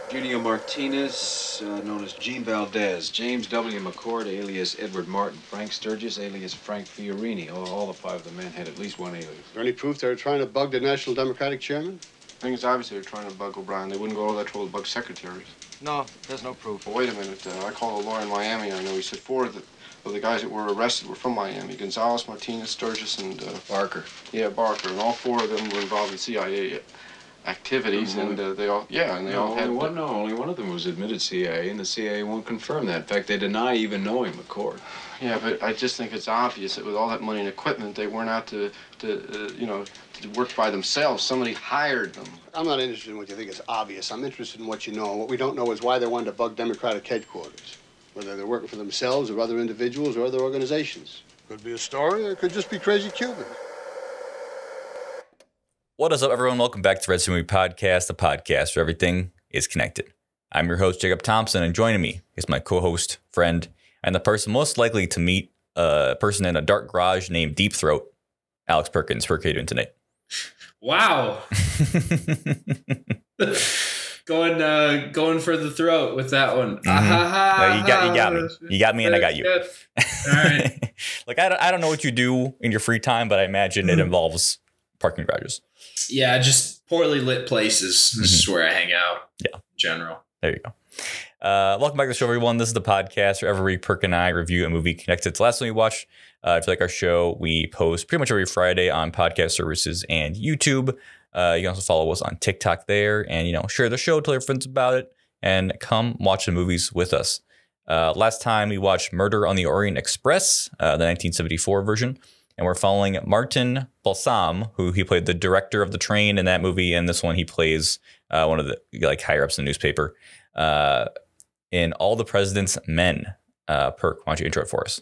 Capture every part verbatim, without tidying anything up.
Junior Martinez, uh, known as Gene Valdez. James W. McCord, alias Edward Martin. Frank Sturgis, alias Frank Fiorini. All, all the five of the men had at least one alias. Is there any proof they were trying to bug the National Democratic chairman? I think it's obvious they were trying to bug O'Brien. They wouldn't go all that trouble to bug secretaries. No, there's no proof. Well, wait a minute. Uh, I called a lawyer in Miami. I know he said four of the, of the guys that were arrested were from Miami. Gonzalez, Martinez, Sturgis, and... Uh, Barker. Yeah, Barker. And all four of them were involved in C I A activities, mm-hmm. and uh, they all... Yeah, and they no, all had... Only one, no, only one of them was admitted C I A, and the C I A won't confirm that. In fact, they deny even knowing McCord. Yeah, but I just think it's obvious that with all that money and equipment, they weren't out to, to uh, you know, to work by themselves. Somebody hired them. I'm not interested in what you think is obvious. I'm interested in what you know. And what we don't know is why they wanted to bug Democratic headquarters. Whether they're working for themselves or other individuals or other organizations. Could be a story, or it could just be crazy Cubans. What is up, everyone? Welcome back to Red City Movie Podcast, the podcast where everything is connected. I'm your host, Jacob Thompson, and joining me is my co-host, friend, and the person most likely to meet a person in a dark garage named Deep Throat, Alex Perkins. How are you doing tonight? Wow. going uh, going for the throat with that one. Mm-hmm. No, you got you got me. You got me, and I got you. All right. Like I don't, I don't know what you do in your free time, but I imagine it involves parking garages. Yeah, just poorly lit places. Mm-hmm. This is where I hang out. Yeah, in general. There you go. Uh, welcome back to the show, everyone. This is the podcast where every week Perk and I review a movie connected to the last one we watched. Uh, if you like our show, we post pretty much every Friday on podcast services and YouTube. Uh, you can also follow us on TikTok there, and you know, share the show, tell your friends about it, and come watch the movies with us. Uh, last time we watched Murder on the Orient Express, uh, the nineteen seventy-four version, and we're following Martin Balsam, who he played the director of the train in that movie, and this one he plays uh, one of the like higher ups in the newspaper. Uh, in All the President's Men. Uh, Perk, why don't you intro it for us?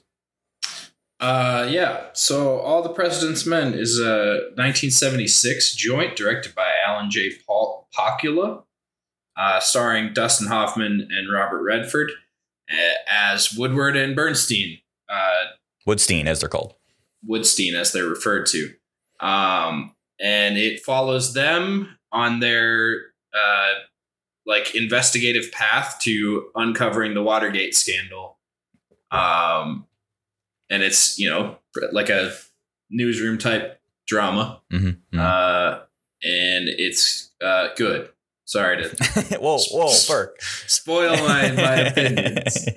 Uh, yeah, so All the President's Men is a nineteen seventy-six joint directed by Alan J. Paul Pocula, uh, starring Dustin Hoffman and Robert Redford uh, as Woodward and Bernstein. Uh, Woodstein, as they're called. Woodstein, as they're referred to. Um, and it follows them on their... Uh, like investigative path to uncovering the Watergate scandal. Um, and it's, you know, like a newsroom type drama. Mm-hmm, mm-hmm. Uh, and it's uh, good. Sorry to whoa, whoa, Perk. spoil my, my opinions.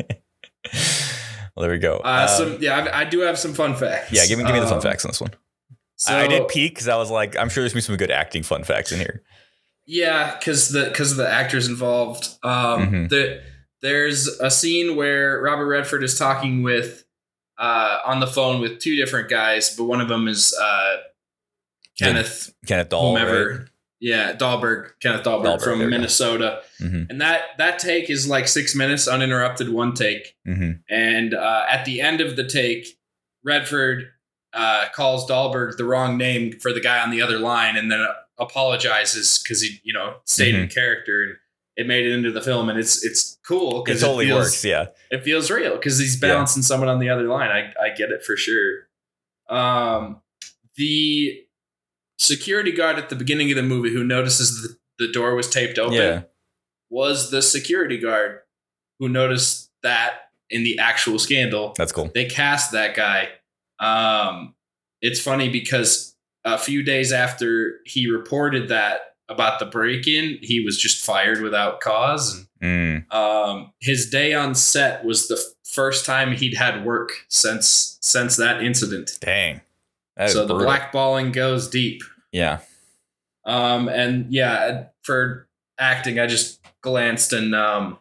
Well, there we go. Uh, um, some, yeah, I, I do have some fun facts. Yeah, give me, give me the fun um, facts on this one. So, I, I did peek because I was like, I'm sure there's going to be some good acting fun facts in here. Yeah, because the because of the actors involved. Um, mm-hmm. the, there's a scene where Robert Redford is talking with uh, on the phone with two different guys, but one of them is uh, Kenneth Kenneth Dahl, whomever. Right? Yeah, Dahlberg, Kenneth Dahlberg, Dahlberg from Minnesota, mm-hmm. and that that take is like six minutes uninterrupted, one take. Mm-hmm. And uh, at the end of the take, Redford uh, calls Dahlberg the wrong name for the guy on the other line, and then apologizes because he, you know, stayed mm-hmm. in character and it made it into the film, and it's it's cool because it totally it feels, works. Yeah, it feels real because he's balancing yeah. someone on the other line. I I get it for sure. Um, the security guard at the beginning of the movie who notices the, the door was taped open yeah. was the security guard who noticed that in the actual scandal. That's cool. They cast that guy. Um, it's funny because a few days after he reported that about the break-in, he was just fired without cause. And, mm. um, his day on set was the f- first time he'd had work since since that incident. Dang. So the blackballing goes deep. Yeah. Um, and yeah, for acting, I just glanced and um,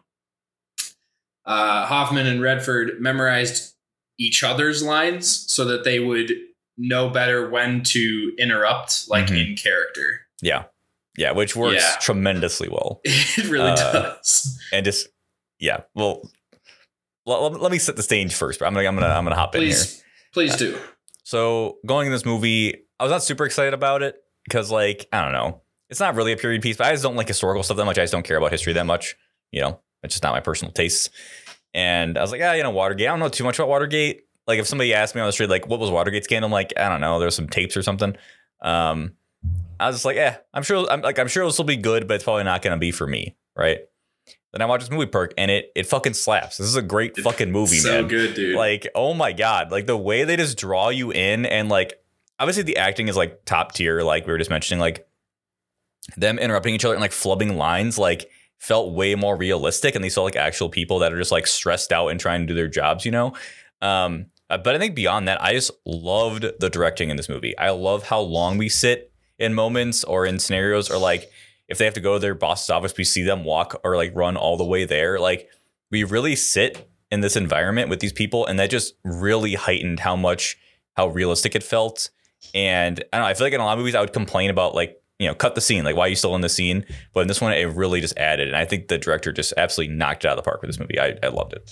uh, Hoffman and Redford memorized each other's lines so that they would know better when to interrupt, like mm-hmm. in character. Yeah. Yeah. Which works yeah. tremendously well. It really uh, does. And just, yeah. Well, let, let me set the stage first, but I'm going to, I'm going to, I'm going to hop please, in here. Please do. Uh, so going in this movie, I was not super excited about it because like, I don't know, it's not really a period piece, but I just don't like historical stuff that much. I just don't care about history that much. You know, it's just not my personal tastes. And I was like, yeah, you know, Watergate. I don't know too much about Watergate. Like if somebody asked me on the street, like, what was Watergate scandal? I'm like, I don't know. There's some tapes or something. Um, I was just like, eh, I'm sure I'm like, I'm sure it'll still be good, but it's probably not going to be for me. Right. Then I watch this movie Perk and it it fucking slaps. This is a great fucking movie, so man. good, dude. Like, oh my God. Like the way they just draw you in, and like obviously the acting is like top tier, like we were just mentioning, like them interrupting each other and like flubbing lines like felt way more realistic, and they saw like actual people that are just like stressed out and trying to do their jobs, you know? Um, uh, but I think beyond that, I just loved the directing in this movie. I love how long we sit in moments or in scenarios, or like if they have to go to their boss's office, we see them walk or like run all the way there. Like we really sit in this environment with these people, and that just really heightened how much, how realistic it felt. And I don't know, I feel like in a lot of movies I would complain about like, you know, cut the scene. Like, why are you still in the scene? But in this one, it really just added. And I think the director just absolutely knocked it out of the park with this movie. I, I loved it.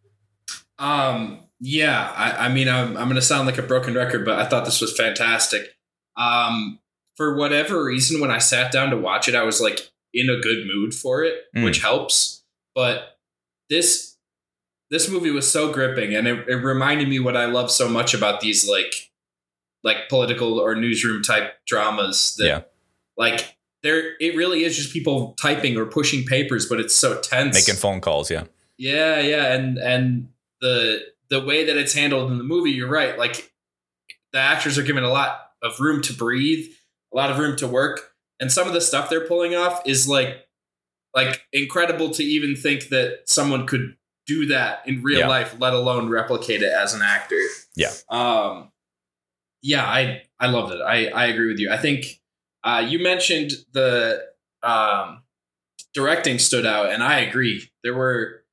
Um, yeah, I, I mean, I'm, I'm going to sound like a broken record, but I thought this was fantastic. Um, for whatever reason, when I sat down to watch it, I was like in a good mood for it, Mm. which helps. But this, this movie was so gripping, and it, it reminded me what I love so much about these like, like political or newsroom type dramas that Yeah. like there, it really is just people typing or pushing papers, but it's so tense. Making phone calls. Yeah. Yeah, yeah, and and the the way that it's handled in the movie, you're right. Like the actors are given a lot of room to breathe, a lot of room to work, and some of the stuff they're pulling off is like like incredible to even think that someone could do that in real Yeah. life, let alone replicate it as an actor. Yeah. Um. Yeah, I I loved it. I I agree with you. I think uh, you mentioned the um directing stood out, and I agree. There were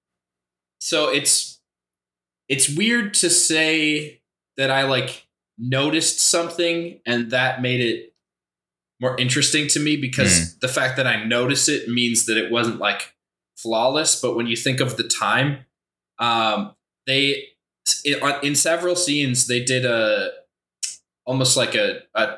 so it's it's weird to say that I like noticed something and that made it more interesting to me, because the fact that I noticed it means that it wasn't like flawless. But when you think of the time, um, they it, in several scenes they did a almost like a a,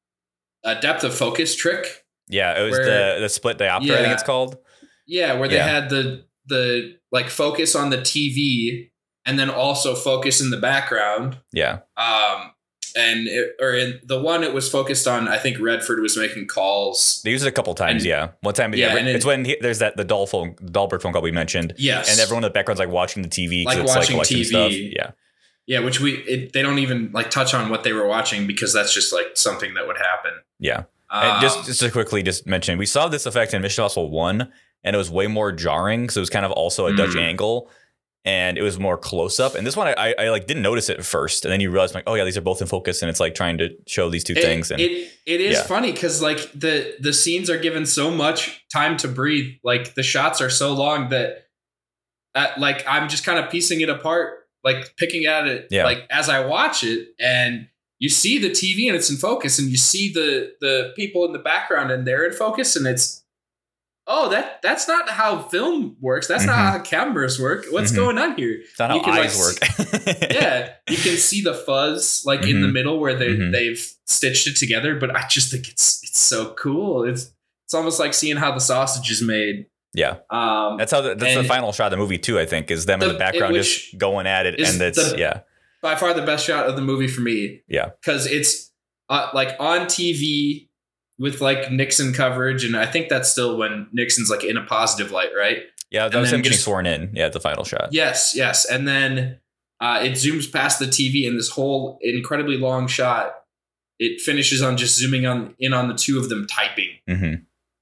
a depth of focus trick. Yeah. It was Where- the, the split diopter, I Yeah. think it's called. Yeah, where they Yeah. had the the like focus on the T V and then also focus in the background. Yeah. Um, and it, or in the one it was focused on, I think Redford was making calls. They used it a couple times. And- yeah. One time. Yeah, Yeah. and it's it- when he, there's that, the Dahl phone, Dahlberg phone call we mentioned. Yes, And everyone in the background's like watching the T V. 'cause Like it's watching like election T V. stuff. Yeah. yeah, which we it, they don't even like touch on what they were watching, because that's just like something that would happen. Yeah. Um, And just, just to quickly just mention, we saw this effect in Mission Impossible one, and it was way more jarring because it was kind of also a Dutch Mm. angle, and it was more close up. And this one, I, I, I like didn't notice it at first, and then you realize like, oh yeah, these are both in focus, and it's like trying to show these two it, things. And it it is yeah. funny because like the the scenes are given so much time to breathe. Like the shots are so long that uh, like I'm just kind of piecing it apart, like picking at it, Yeah. like as I watch it, and you see the T V and it's in focus, and you see the the people in the background and they're in focus, and it's oh that that's not how film works. That's not Mhm. how cameras work. What's Mhm. going on here? it's not you how can, like, eyes work. Yeah, you can see the fuzz like in the Mhm. middle where they Mhm. they've stitched it together, but I just think it's it's so cool. It's it's almost like seeing how the sausage is made. Yeah. Um, That's how the, that's the And- final shot of the movie too, I think, is them in The- the background which just going at it, is and it's the- yeah. by far the best shot of the movie for me. Yeah. because it's uh, like on T V with like Nixon coverage, and I think that's still when Nixon's like in a positive light, right? Yeah, that And was then him getting just- sworn in. Yeah, the final shot. Yes, yes, and then uh, it zooms past the T V, and this whole incredibly long shot, it finishes on just zooming on in on the two of them typing. hmm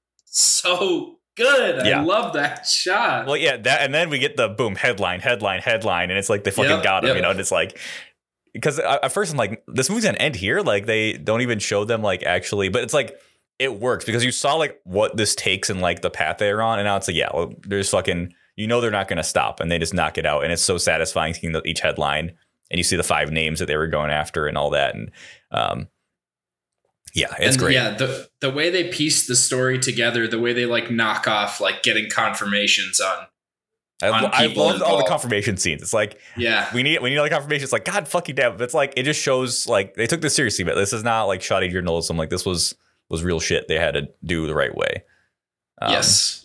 So good. Yeah. I love that shot. Well, yeah, that, and then we get the boom headline, headline, headline, and it's like they fucking Yep, got him, yep. you know. And it's like, because at first I'm like, this movie's gonna end here. Like they don't even show them like actually, but it's like it works because you saw like what this takes and like the path they're on, and now it's like, yeah, well, there's fucking, you know, they're not gonna stop, and they just knock it out, and it's so satisfying seeing the, each headline, and you see the five names that they were going after and all that, and um, yeah, it's and great. yeah, the the way they piece the story together, the way they like knock off like getting confirmations on. I, on I people loved all the involved. confirmation scenes. It's like, Yeah. we need we need all the confirmation. It's like, God fucking damn. But it's like it just shows like they took this seriously, but this is not like shoddy journalism. Like this was was real shit they had to do the right way. Um, yes.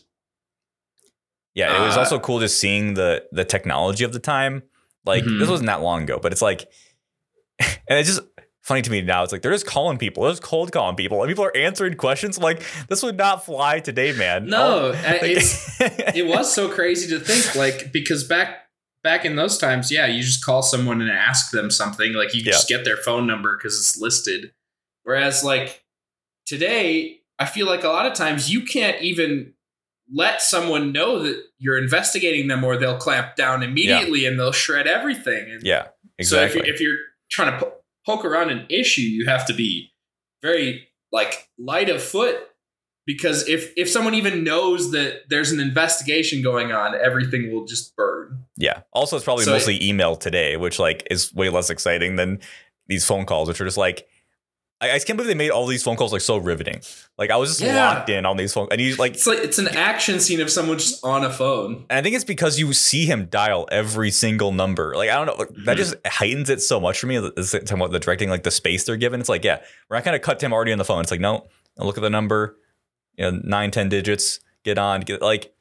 Yeah, it was Uh, also cool just seeing the the technology of the time. Like Mhm. this wasn't that long ago, but it's like and it just funny to me now. It's like they're just calling people. They're just cold calling people, and people are answering questions. I'm like, this would not fly today, man. No, Oh, like- it's it was so crazy to think, like, because back back in those times, yeah, you just call someone and ask them something. Like, you Yeah. just get their phone number because it's listed. Whereas, like, today, I feel like a lot of times you can't even let someone know that you're investigating them, or they'll clamp down immediately and they'll shred everything. And yeah, exactly. So if you're, if you're trying to po- poke around an issue, you have to be very, like, light of foot, because if if someone even knows that there's an investigation going on, everything will just burn. Yeah. Also, it's probably So- mostly email today, which like is way less exciting than these phone calls, which are just like, I, I just can't believe they made all these phone calls like so riveting. Like I was just Yeah. locked in on these phone, and you like, It's like it's an action scene of someone just on a phone. and I think it's because you see him dial every single number. Like I don't know, that just heightens it so much for me. It's talking about the directing, like the space they're given. It's like, yeah, we're not gonna cut to him already on the phone. It's like, no, look at the number, you know, nine, ten digits. Get on, get like.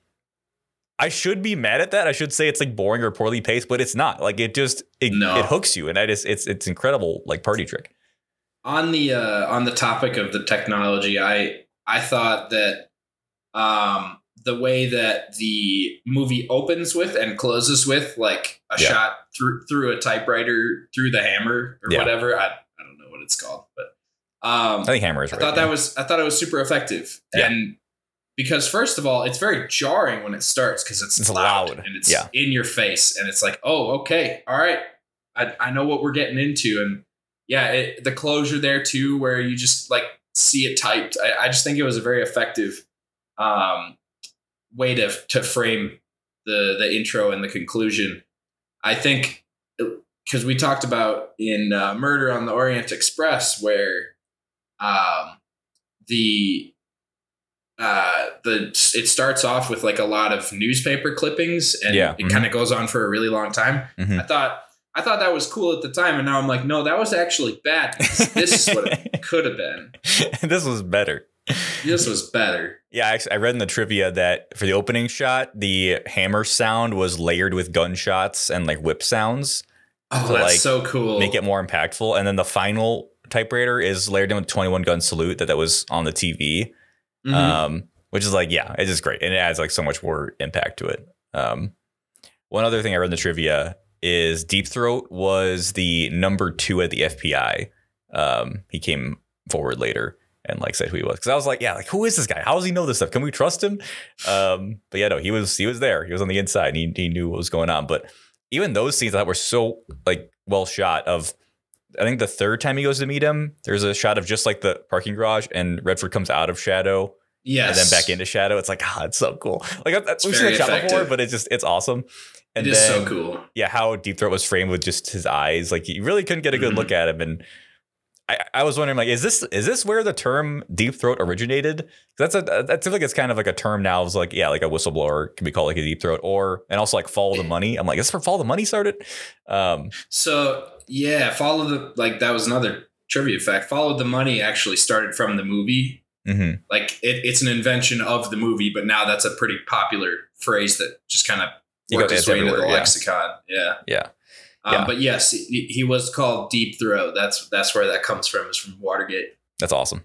I should be mad at that. I should say it's like boring or poorly paced, but it's not. Like it just it, No. it hooks you, and I just it's it's incredible like party trick. On the uh, on the topic of the technology, I I thought that um, the way that the movie opens with and closes with, like a Yeah. shot through through a typewriter through the hammer or Yeah. whatever. I I don't know what it's called, but um, I think Hammer is I right. thought yeah. that was I thought it was super effective. Yeah. And because first of all, it's very jarring when it starts because it's, It's loud, loud. and it's Yeah. in your face, and it's like, oh, okay, all right, I, I know what we're getting into, and yeah, it, the closure there too, where you just like see it typed. I, I just think it was a very effective um, way to to frame the the intro and the conclusion. I think because we talked about in uh, Murder on the Orient Express where um, the uh, the it starts off with like a lot of newspaper clippings, and Yeah. it Mhm. kind of goes on for a really long time. Mhm. I thought I thought that was cool at the time, and now I'm like, no, that was actually bad. This is what it could have been. This was better. This was better. Yeah, actually, I read in the trivia that for the opening shot, the hammer sound was layered with gunshots and like whip sounds, Oh, To, that's like, so cool. make it more impactful. And then the final typewriter is layered in with twenty-one gun salute that that was on the T V, Mhm. um, which is like, yeah, it's just great, and it adds like so much more impact to it. Um, one other thing I read in the trivia is Deep Throat was the number two at the F B I. Um, he came forward later and like said who he was, because I was like, yeah, like who is this guy? How does he know this stuff? Can we trust him? Um, but yeah, no, he was he was there. He was on the inside. And he he knew what was going on. But even those scenes I thought were so like well shot. Of I think the third time he goes to meet him, there's a shot of just like the parking garage, and Redford comes out of shadow Yes. and then back into shadow. It's like, ah, it's so cool. Like I- we've seen very it shot before, effective. but it's just it's awesome. And It is then, so cool. yeah, how Deep Throat was framed with just his eyes. Like you really couldn't get a good Mhm. look at him. And I, I was wondering, like, is this is this where the term Deep Throat originated? That's a that seems like it's kind of like a term now. It's like, yeah, like a whistleblower can be called like a deep throat, or and also like follow the money. I'm like, is this where follow the money started? Um, So yeah, follow the like that was another trivia fact. Follow the money actually started from the movie. mhm. Like it, it's an invention of the movie, but now that's a pretty popular phrase that just kind of You worked go- its it's way into the everywhere, yeah. lexicon. Yeah. Yeah. Um, Yeah. But yes, he, he was called Deep Throat. That's that's where that comes from. Is from Watergate. That's awesome.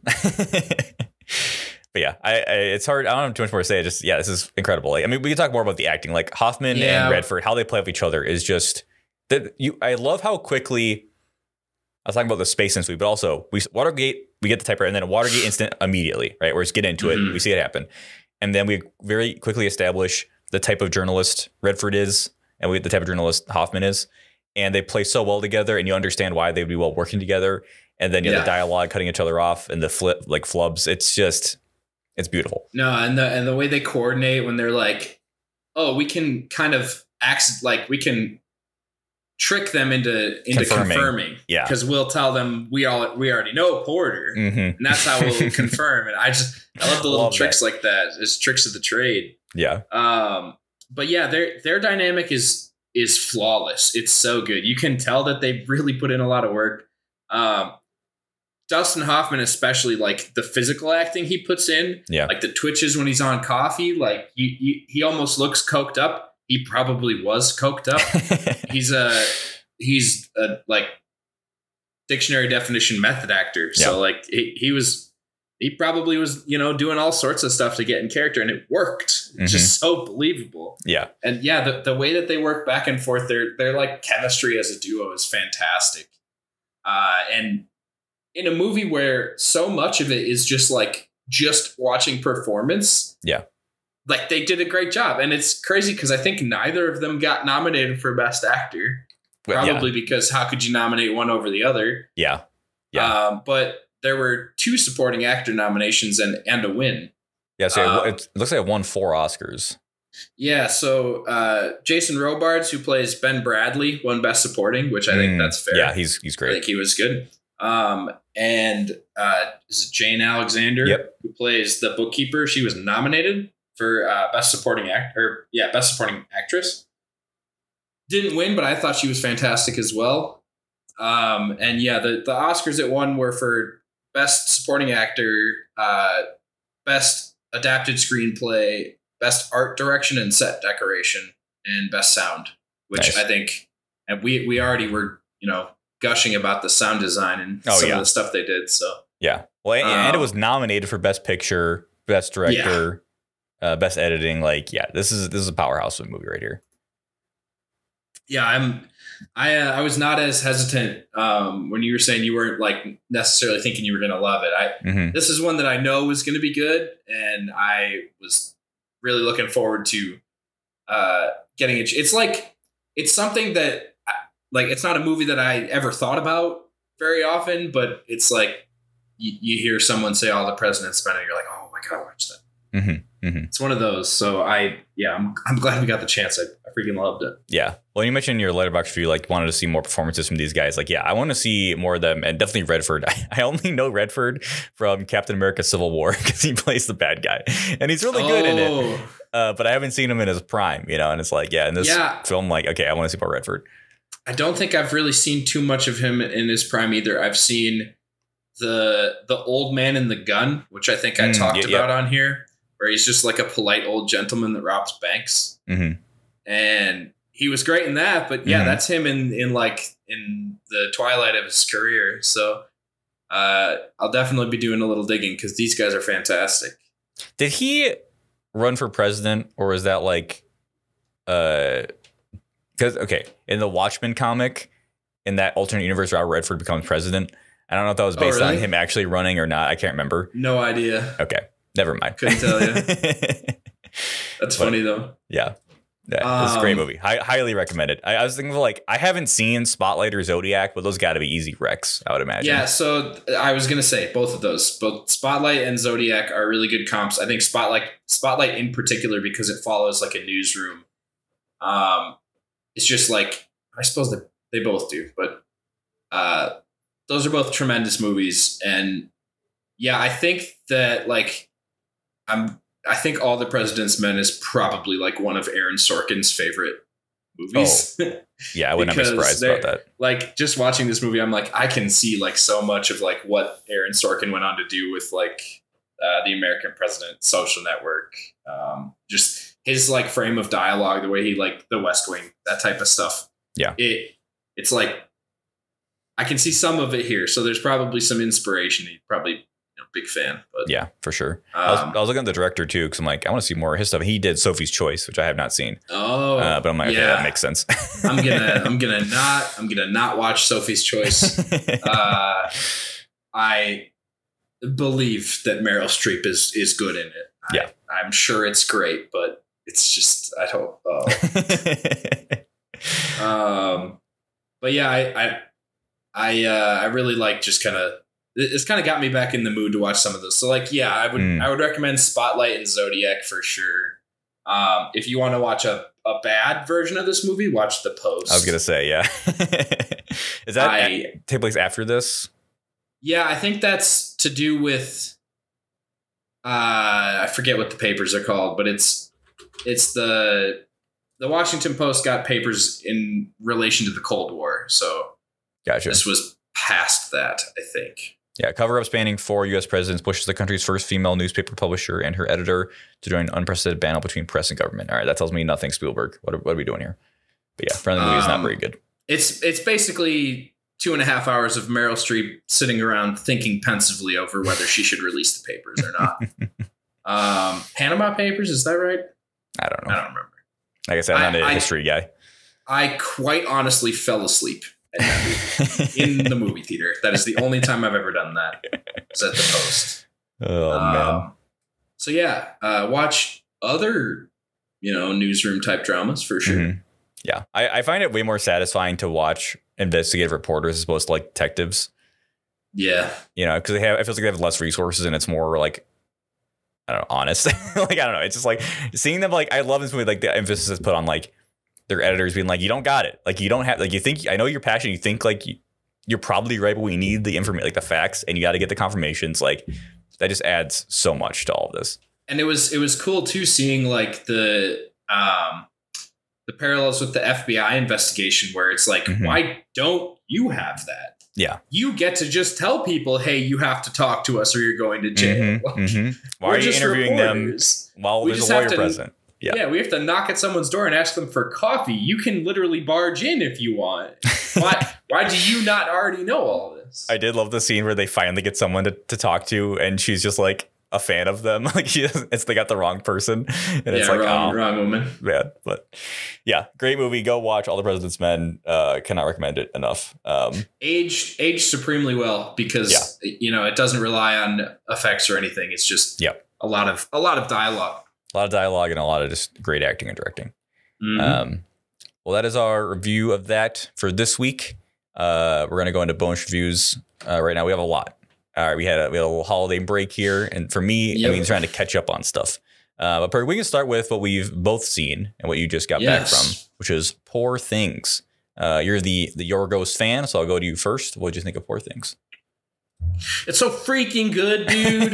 But yeah, I, I it's hard. I don't have too much more to say. Just yeah, this is incredible. Like, I mean, we can talk more about the acting. Like Hoffman Yeah. and Redford, how they play with each other is just that. You, I love how quickly. I was talking about the space incident, but also we Watergate. We get the typewriter, and then a Watergate incident immediately, right? We're just get into it. Mhm. We see it happen, and then we very quickly establish the type of journalist Redford is, and we the type of journalist Hoffman is, and they play so well together, and you understand why they'd be well working together. And then you have Yeah. the dialogue cutting each other off, and the flip like flubs. It's just. It's beautiful. No, and the and the way they coordinate when they're like, oh, we can kind of act like we can trick them into into Confirming. confirming. Yeah. Because we'll tell them we all we already know Porter. Mm-hmm. And that's how we'll confirm. And I just I love the little Love tricks like that. It's tricks of the trade. Yeah. Um, but yeah, their their dynamic is is flawless. It's so good. You can tell that they really put in a lot of work. Um, Dustin Hoffman, especially like the physical acting he puts in, Yeah. like the twitches when he's on coffee, like you, you, he almost looks coked up. He probably was coked up. he's a he's a like dictionary definition method actor. So Yeah. like he, he was, he probably was, you know, doing all sorts of stuff to get in character, and it worked. Mhm. It's just so believable. Yeah. And yeah, the, the way that they work back and forth, their their like chemistry as a duo is fantastic. Uh, and in a movie where so much of it is just like just watching performance. Yeah. Like they did a great job. And it's crazy because I think neither of them got nominated for Best Actor. Well, Probably because how could you nominate one over the other? Yeah. Yeah. Um, but there were two supporting actor nominations and, and a win. Yeah. So uh, it, it looks like it won four Oscars. Yeah, so uh, Jason Robards, who plays Ben Bradley, won Best Supporting, which I think Mm, that's fair. Yeah, he's he's I great. think he was good. Um, and uh, is it Jane Alexander, Yep. who plays the bookkeeper? She was nominated for uh, Best Supporting Actor. Yeah, Best Supporting Actress. Didn't win, but I thought she was fantastic as well. Um, and yeah, the, the Oscars it won were for Best Supporting Actor, uh, Best Adapted Screenplay, Best Art Direction and Set Decoration, and Best Sound, which Nice. I think, and we we already were, you know, gushing about the sound design and Oh, some yeah. of the stuff they did. So Yeah. Well, and, and it Um, was nominated for Best Picture, Best Director, uh, Best Editing. Like, yeah, this is this is a powerhouse of a movie right here. yeah, I'm. I uh, I was not as hesitant um, when you were saying you weren't like necessarily thinking you were going to love it. I Mm-hmm. this is one that I know was going to be good, and I was really looking forward to uh, getting it. It's like it's something that like it's not a movie that I ever thought about very often, but it's like you, you hear someone say, "Oh, the president's spending," you're like, "Oh my god, watch that." Mm-hmm. Mm-hmm. It's one of those. So I yeah, I'm I'm glad we got the chance. I, I freaking loved it. Yeah. Well, you mentioned in your letterbox review, like wanted to see more performances from these guys. Like, yeah, I want to see more of them, and definitely Redford. I, I only know Redford from Captain America: Civil War because he plays the bad guy, and he's really good in it. Oh. Uh, but I haven't seen him in his prime, you know. And it's like, yeah, in this Yeah. film, like, okay, I want to see more Redford. I don't think I've really seen too much of him in his prime either. I've seen the the old man in the gun, which I think I Mm, talked yeah, yeah. about on here, where he's just like a polite old gentleman that robs banks. Mm-hmm. And he was great in that, but yeah, Mhm. that's him in in like in the twilight of his career. So uh, I'll definitely be doing a little digging because these guys are fantastic. Did he run for president, or is that like, uh, because okay, in the Watchmen comic, in that alternate universe where Redford becomes president, I don't know if that was Oh, based on really? him actually running or not. I can't remember. No idea. Okay, never mind. Couldn't tell you. That's But- funny though. Yeah. Yeah, it's a great Um, movie. Hi- highly recommended. I, I was thinking of like, I haven't seen Spotlight or Zodiac, but those got to be easy recs, I would imagine. Yeah, so I was gonna say both of those, both Spotlight and Zodiac are really good comps. I think Spotlight, Spotlight in particular, because it follows like a newsroom. Um, it's just like I suppose that they both do, but uh, those are both tremendous movies, and yeah, I think that like I'm. I think All the President's Men is probably like one of Aaron Sorkin's favorite movies. Yeah, I wouldn't be because surprised they're- about that. Like just watching this movie, I'm like, I can see like so much of like what Aaron Sorkin went on to do with like uh, the American President, Social Network, um, just his like frame of dialogue, the way he like The West Wing, that type of stuff. Yeah. It it's like I can see some of it here, so there's probably some inspiration. He's probably you know, big fan, but Yeah, for sure. I, was, Um, I was looking at the director too, because I'm like, I want to see more of his stuff. He did Sophie's Choice, which I have not seen. oh, uh, but I'm like, okay, yeah. that makes sense. I'm gonna I'm gonna not I'm gonna not watch Sophie's Choice. uh, I believe that Meryl Streep is is good in it. I, Yeah. I'm sure it's great, but it's just I don't. Oh. um, but yeah, I I I, uh, I really like just kind of. It's kind of got me back in the mood to watch some of those. So like, yeah, I would Mm. I would recommend Spotlight and Zodiac for sure. Um, if you want to watch a, a bad version of this movie, watch The Post. I was gonna say, yeah. Is that I- a- take place after this? Yeah, I think that's to do with uh I forget what the papers are called, but it's it's the the Washington Post got papers in relation to the Cold War. So Gotcha. this was past that, I think. Yeah, cover up spanning four U S presidents pushes the country's first female newspaper publisher and her editor to join an unprecedented battle between press and government. All right, that tells me nothing, Spielberg. What are, what are we doing here? But yeah, apparently the movie is not Um, very good. It's it's basically two and a half hours of Meryl Streep sitting around thinking pensively over whether she should release the papers or not. um, Panama Papers, is that right? I don't know. I don't remember. Like I said, I'm not I- a I- history guy. I quite honestly fell asleep at that movie, in the movie theater. That is the only time I've ever done that. Was at the Post. Oh Um, man. So yeah, uh, watch other, you know, newsroom type dramas for sure. Mhm. Yeah, I, I find it way more satisfying to watch investigative reporters as opposed to like detectives. Yeah, You know, because they have, it feels like they have less resources and it's more like, I don't know, honest. Like, I don't know. It's just like seeing them, like, I love this movie, like the emphasis is put on like their editors being like, you don't got it. Like, you don't have, like, you think, I know you're passionate. You think like you, you're probably right, but we need the information, like the facts, and you got to get the confirmations. Like, that just adds so much to all of this. and it was it was cool too seeing like the um the parallels with the F B I investigation where it's like, Mhm. why don't you have that? Yeah. You get to just tell people, hey, you have to talk to us or you're going to jail. Mhm, Like, mhm. Why we're are you just interviewing reporters. them while We there's just a have lawyer to- present? Yeah. Yeah. we have to knock at someone's door and ask them for coffee. You can literally barge in if you want. Why why do you not already know all this? I did love the scene where they finally get someone to, to talk to, and she's just like a fan of them. Like, she doesn't, it's they got the wrong person, and it's yeah, like, wrong, oh wrong woman. man. But yeah, great movie. Go watch All the President's Men. Uh, cannot recommend it enough. Um, Aged aged supremely well because you know it doesn't rely on effects or anything. It's just Yep. a lot of a lot of dialogue. a lot of dialogue and a lot of just great acting and directing. Mhm. Um, well, that is our review of that for this week. Uh, we're going to go into bonus reviews uh, right now. We have a lot. All right, we had a, we had a little holiday break here, and for me, I Yep. mean, trying to catch up on stuff. Uh, but Perry, we can start with what we've both seen and what you just got back Yes. from, which is Poor Things. Uh, you're the the Yorgos fan, so I'll go to you first. What did you think of Poor Things? It's so freaking good, dude.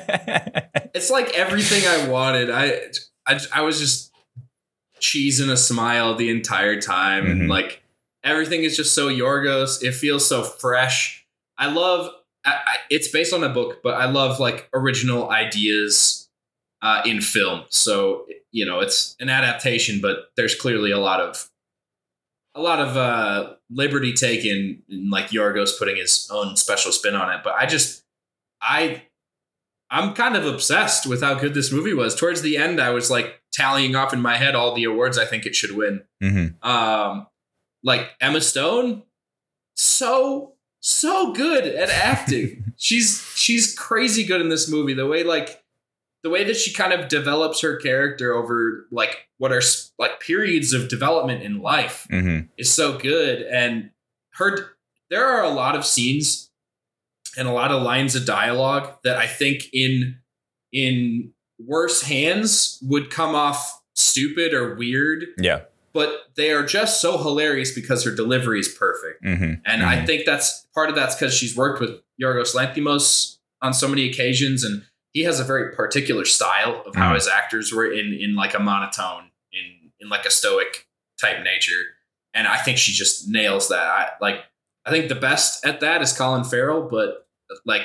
It's like everything I wanted. I, I, I was just cheesing a smile the entire time. Mhm. And like everything is just so Yorgos. It feels so fresh. I love, I, I, it's based on a book, but I love like original ideas uh, in film. So, you know, it's an adaptation, but there's clearly a lot of, a lot of uh, liberty taken in like Yorgos putting his own special spin on it. But I just, I, I'm kind of obsessed with how good this movie was. Towards the end, I was like tallying off in my head all the awards I think it should win. Mm-hmm. Um, like Emma Stone, so so good at acting. she's she's crazy good in this movie. The way like the way that she kind of develops her character over like what are like periods of development in life Mm-hmm. is so good. And her there are a lot of scenes and a lot of lines of dialogue that I think in in worse hands would come off stupid or weird, Yeah. but they are just so hilarious because her delivery is perfect. Mm-hmm. And I think that's part of that's because she's worked with Yorgos Lanthimos on so many occasions, and he has a very particular style of how Mhm. his actors were in in like a monotone, in in like a stoic type nature. And I think she just nails that. I like I think the best at that is Colin Farrell, but like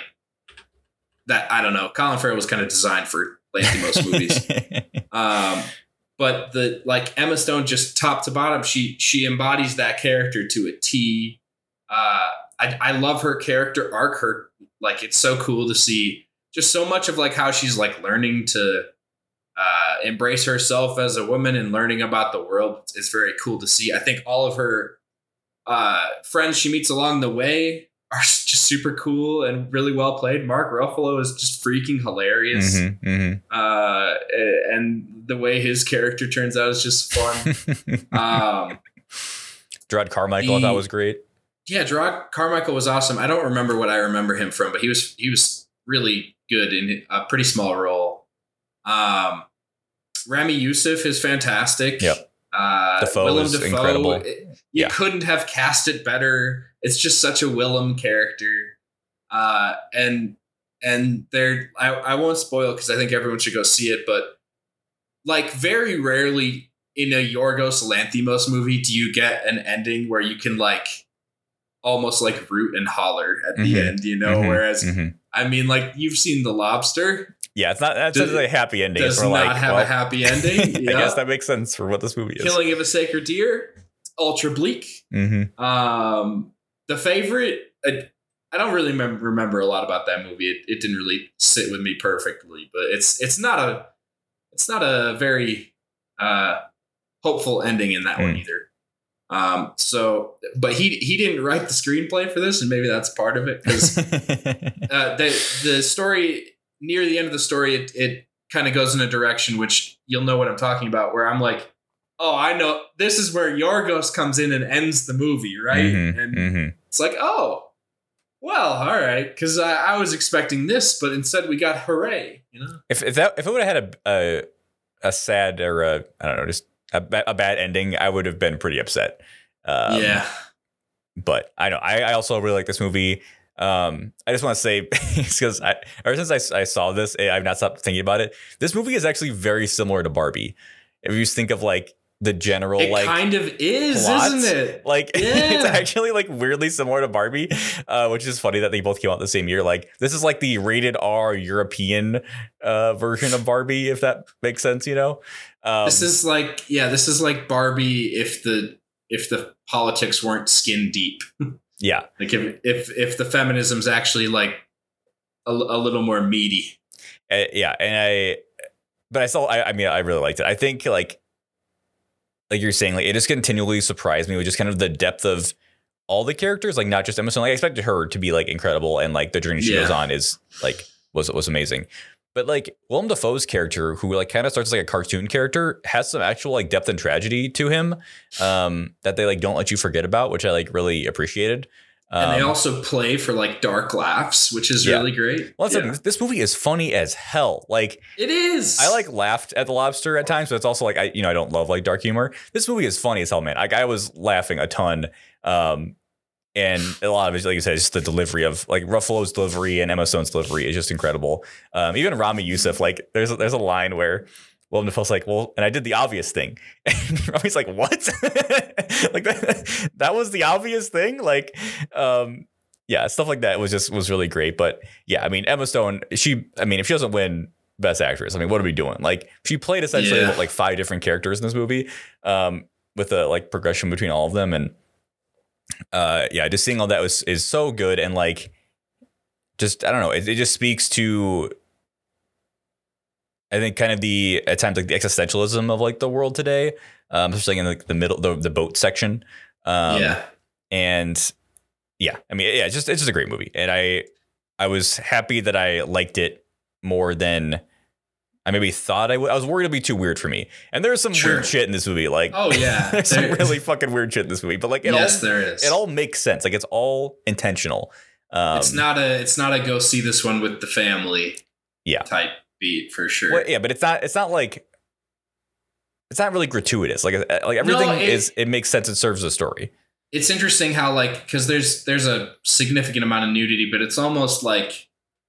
that I don't know. Colin Farrell was kind of designed for Lanthimos movies. Um, but the like Emma Stone, just top to bottom, she she embodies that character to a T. Uh, I I love her character arc. Her like it's so cool to see just so much of like how she's like learning to uh, embrace herself as a woman and learning about the world. It's very cool to see. I think all of her uh, friends she meets along the way are just super cool and really well played. Mark Ruffalo is just freaking hilarious. Mm-hmm. Mm-hmm. Uh, and the way his character turns out is just fun. um, Gerard Carmichael, I the- thought was great. yeah, Gerard Carmichael was awesome. I don't remember what I remember him from, but he was he was really good in a pretty small role. Um, Rami Youssef is fantastic. Yep. Uh, Dafoe Willem is Dafoe, incredible. it- you Yeah. couldn't have cast it better. It's just such a Willem character. Uh, and and they're I, I won't spoil because I think everyone should go see it, but like very rarely in a Yorgos Lanthimos movie do you get an ending where you can like almost like root and holler at the Mhm. end, you know? Mhm. Whereas Mhm. I mean, like you've seen The Lobster, Yeah, it's not that's Does- a happy ending. does It's more not like, have well, a happy ending. I Yeah. guess that makes sense for what this movie is. Killing of a Sacred Deer, ultra bleak. Mm-hmm. Um, the favorite. Uh, I don't really mem- remember a lot about that movie. It, it didn't really sit with me perfectly, but it's it's not a it's not a very uh, hopeful ending in that mm. one either. Um, so, but he he didn't write the screenplay for this, and maybe that's part of it because uh, the the story near the end of the story it, it kind of goes in a direction which you'll know what I'm talking about. Where I'm like, oh, I know this is where Yorgos comes in and ends the movie, right? Mm-hmm, and mm-hmm. it's like, oh. Well, all right, because I, I was expecting this, but instead we got hooray. You know, if if that if it would have had a, a a sad or a I don't know just a, a bad ending, I would have been pretty upset. Um, yeah, but I know I, I also really like this movie. Um, I just want to say because I ever since I, I saw this, I've not stopped thinking about it. This movie is actually very similar to Barbie. If you think of like. The general it like kind of is, plot. Isn't it? Like yeah. It's actually like weirdly similar to Barbie, uh, which is funny that they both came out the same year. Like this is like the rated R European uh, version of Barbie, if that makes sense. You know, um, this is like yeah, this is like Barbie if the if the politics weren't skin deep. Yeah, like if if if the feminism's actually like a, a little more meaty. Uh, yeah, and I, but I still, I, I mean, I really liked it. I think like. Like you're saying, like it just continually surprised me with just kind of the depth of all the characters, like not just Emma Stone. Like I expected her to be like incredible, and like the journey she yeah. goes on is like was was amazing. But like Willem Dafoe's character, who like kind of starts like a cartoon character, has some actual like depth and tragedy to him um, that they like don't let you forget about, which I like really appreciated. Um, and they also play for like dark laughs, which is yeah. really great. Well, yeah. this movie is funny as hell. Like it is. I like laughed at The Lobster at times, but it's also like I, you know, I don't love like dark humor. This movie is funny as hell, man. Like I was laughing a ton, um, and a lot of it, like you said, just the delivery of like Ruffalo's delivery and Emma Stone's delivery is just incredible. Um, even Rami Youssef, like there's a, there's a line where. Willem Dafoe's like, well, and I did the obvious thing. And Rami's like, what? Like that, that was the obvious thing? Like, um, yeah, stuff like that was just was really great. But yeah, I mean, Emma Stone, she, I mean, if she doesn't win Best Actress, I mean, what are we doing? Like, she played essentially yeah. like five different characters in this movie, um, with a like progression between all of them. And uh, yeah, just seeing all that was is so good. And like, just, I don't know, it, it just speaks to, I think kind of the at times like the existentialism of like the world today, um, especially in like the middle, the, the boat section. Um, yeah. And yeah, I mean, yeah, it's just, it's just a great movie. And I, I was happy that I liked it more than I maybe thought I would. I was worried it'd be too weird for me. And there's some sure. weird shit in this movie. Like, oh yeah, there's some really fucking weird shit in this movie, but like, it yes, all, there is. It all makes sense. Like it's all intentional. Um, it's not a, it's not a go see this one with the family. Yeah. Type beat for sure. Well, yeah, but it's not. It's not like. It's not really gratuitous. Like like everything no, it, is. It makes sense. It serves the story. It's interesting how like because there's there's a significant amount of nudity, but it's almost like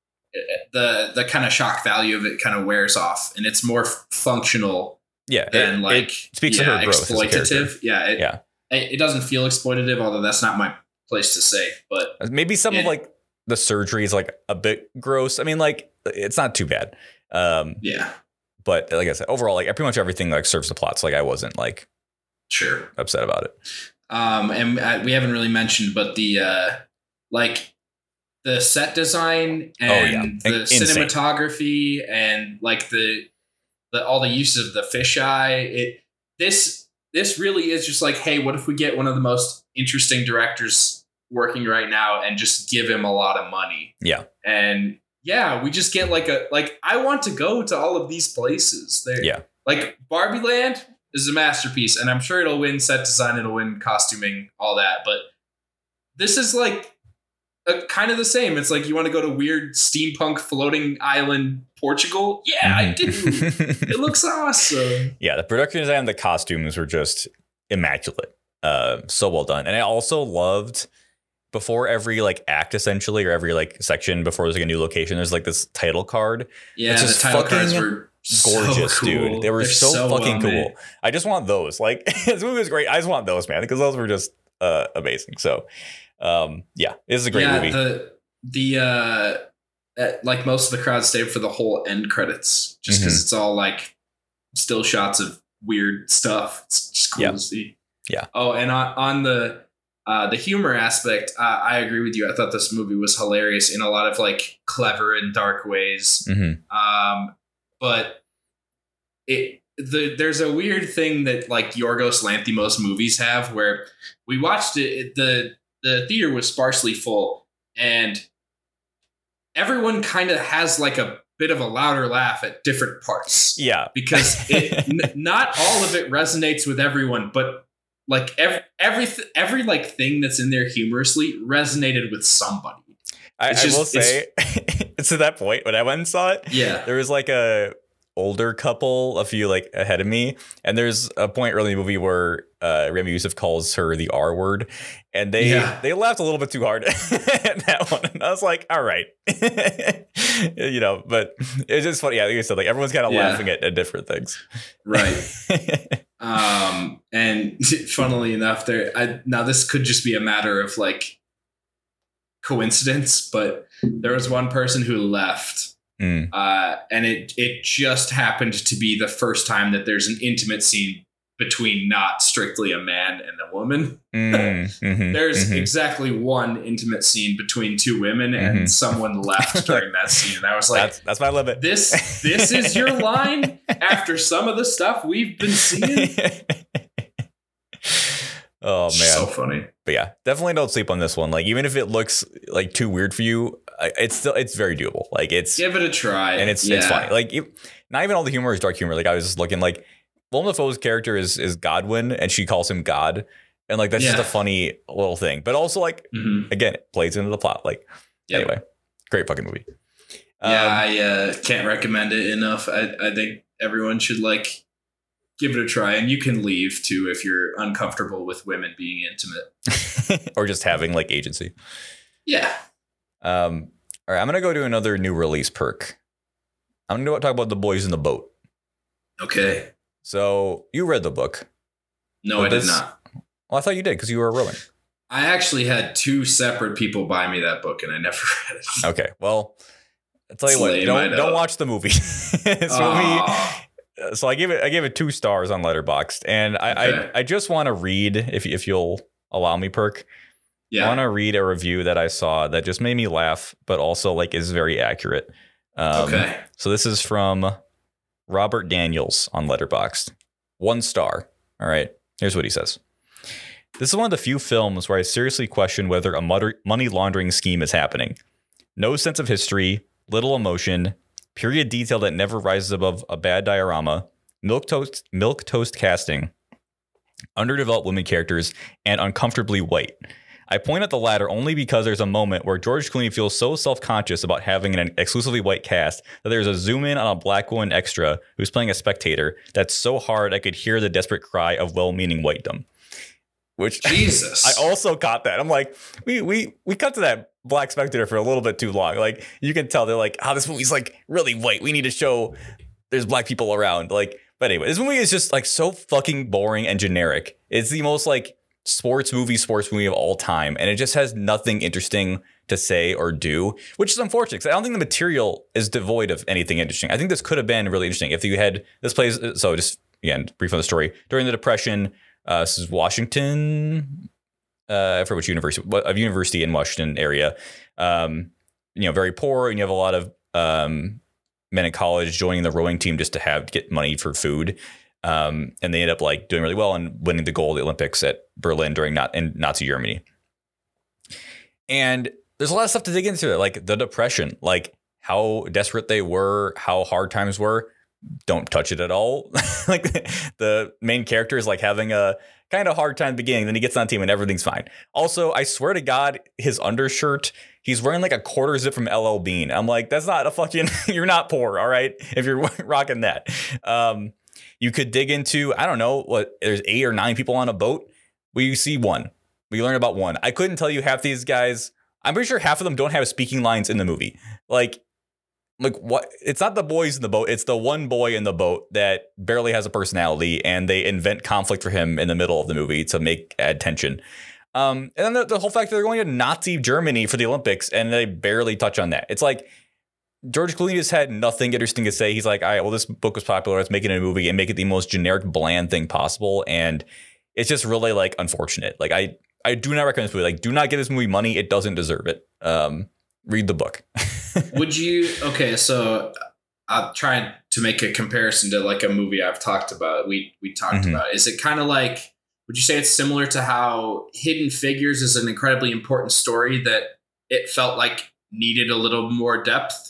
the the kind of shock value of it kind of wears off, and it's more f- functional. Yeah, than it, like it speaks yeah, to her growth. Exploitative. Yeah, it, yeah. It, it doesn't feel exploitative, although that's not my place to say. But maybe some it, of like the surgery is like a bit gross. I mean, like it's not too bad. Um, yeah. But like I said, overall, like pretty much everything like serves the plot. So like I wasn't like sure upset about it. Um, and I, we haven't really mentioned, but the uh, like the set design and oh, yeah. the Insane. cinematography and like the the all the uses of the fisheye. It this this really is just like, hey, what if we get one of the most interesting directors working right now and just give him a lot of money? Yeah, and yeah, we just get like a like I want to go to all of these places. There, yeah, like Barbie Land is a masterpiece, and I'm sure it'll win set design, it'll win costuming, all that. But this is like a, kind of the same. It's like you want to go to weird steampunk floating island Portugal. Yeah, I do. It looks awesome. Yeah, the production design and the costumes were just immaculate. Uh, so well done. And I also loved before every like act essentially or every like section before there's like a new location, there's like this title card. Yeah, the title cards were gorgeous, so cool. dude. They were so, so fucking well cool. made. I just want those. Like this movie was great. I just want those, man, because those were just uh, amazing. So um, yeah, this is a great yeah, movie. The the uh, uh, like most of the crowd stayed for the whole end credits just because mm-hmm. it's all like still shots of weird stuff. It's just cool yeah. to see. Yeah. Oh, and on, on the Uh, the humor aspect, uh, I agree with you. I thought this movie was hilarious in a lot of like clever and dark ways. Mm-hmm. Um, but it the there's a weird thing that like Yorgos Lanthimos movies have where we watched it. The the theater was sparsely full, and everyone kind of has like a bit of a louder laugh at different parts. Yeah, because it n- not all of it resonates with everyone, but like every every every like thing that's in there humorously resonated with somebody. I, I just, will say, it's to that point when I went and saw it. Yeah, there was like a older couple a few like ahead of me, and there's a point early in the movie where uh, Rami Youssef calls her the R word, and they yeah. they laughed a little bit too hard at that one. And I was like, all right, you know, but it's just funny. Yeah, like I said, like everyone's kind of yeah. laughing at, at different things, right? um, and funnily enough, there I, now this could just be a matter of like coincidence, but there was one person who left. Mm. Uh, and it it just happened to be the first time that there's an intimate scene between not strictly a man and a woman. Mm, mm-hmm, there's mm-hmm. exactly one intimate scene between two women, and mm-hmm. someone left during that scene. And I was like, that's, that's my limit. This this is your line after some of the stuff we've been seeing. Oh man, so funny. But yeah, definitely don't sleep on this one. Like even if it looks like too weird for you, it's still it's very doable. Like it's give it a try, and it's yeah. it's funny. Like it, not even all the humor is dark humor. Like I was just looking like Willem Dafoe's character is is Godwin, and she calls him God, and like that's yeah. just a funny little thing. But also like mm-hmm. again, it plays into the plot. Like yep. Anyway, great fucking movie. Yeah, um, I uh, can't recommend it enough. I I think everyone should like. Give it a try, and you can leave too if you're uncomfortable with women being intimate or just having like agency. Yeah. Um. All right, I'm gonna go to another new release perk. I'm gonna talk about The Boys in the Boat. Okay. So you read the book? No, I this, did not. Well, I thought you did because you were rowing. I actually had two separate people buy me that book, and I never read it. Okay, well, I'll tell you It's what. lame, Don't don't watch the movie. this oh. movie. So I gave it I gave it two stars on Letterboxd, and I Okay. I, I just want to read if if you'll allow me, Perk. Yeah. I want to read a review that I saw that just made me laugh, but also like is very accurate. Um, okay. So this is from Robert Daniels on Letterboxd. One star. All right. Here's what he says. This is one of the few films where I seriously question whether a money laundering scheme is happening. No sense of history, little emotion, period detail that never rises above a bad diorama, milk toast, milk toast casting, underdeveloped women characters, and uncomfortably white. I point at the latter only because there's a moment where George Clooney feels so self-conscious about having an exclusively white cast that there's a zoom in on a black woman extra who's playing a spectator that's so hard I could hear the desperate cry of well-meaning whitedom. Which Jesus. I also caught that. I'm like, we we we cut to that black spectator for a little bit too long. Like you can tell they're like, oh, this movie's like really white. We need to show there's black people around. Like, but anyway, this movie is just like so fucking boring and generic. It's the most like sports movie, sports movie of all time, and it just has nothing interesting to say or do, which is unfortunate because I don't think the material is devoid of anything interesting. I think this could have been really interesting if you had this plays. So just again, brief on the story during the Depression. Uh, this is Washington. Uh, I forget which university, a university in Washington area. Um, you know, very poor, and you have a lot of um, men in college joining the rowing team just to have get money for food. Um, and they end up like doing really well and winning the gold at the Olympics at Berlin during not in Nazi Germany. And there's a lot of stuff to dig into it, like the Depression, like how desperate they were, how hard times were. Don't touch it at all. Like the main character is like having a kind of hard time at the beginning, then he gets on the team and everything's fine. Also, I swear to God, his undershirt, he's wearing like a quarter zip from L L Bean. I'm like, that's not a fucking, you're not poor, all right? If you're rocking that. Um, you could dig into, I don't know, what, there's eight or nine people on a boat. We see one. We learn about one. I couldn't tell you half these guys. I'm pretty sure half of them don't have speaking lines in the movie. Like, Like what? It's not the boys in the boat. It's the one boy in the boat that barely has a personality, and they invent conflict for him in the middle of the movie to make add tension. Um, and then the, the whole fact that they're going to Nazi Germany for the Olympics, and they barely touch on that. It's like George Clooney just had nothing interesting to say. He's like, all right, well, this book was popular. Let's make it a movie and make it the most generic, bland thing possible. And it's just really like unfortunate. Like I, I do not recommend this movie. Like, do not give this movie money. It doesn't deserve it. Um, read the book. Would you? Okay, so I'm trying to make a comparison to like a movie I've talked about. We we talked Mhm. about. Is it kind of like? Would you say it's similar to how Hidden Figures is an incredibly important story that it felt like needed a little more depth?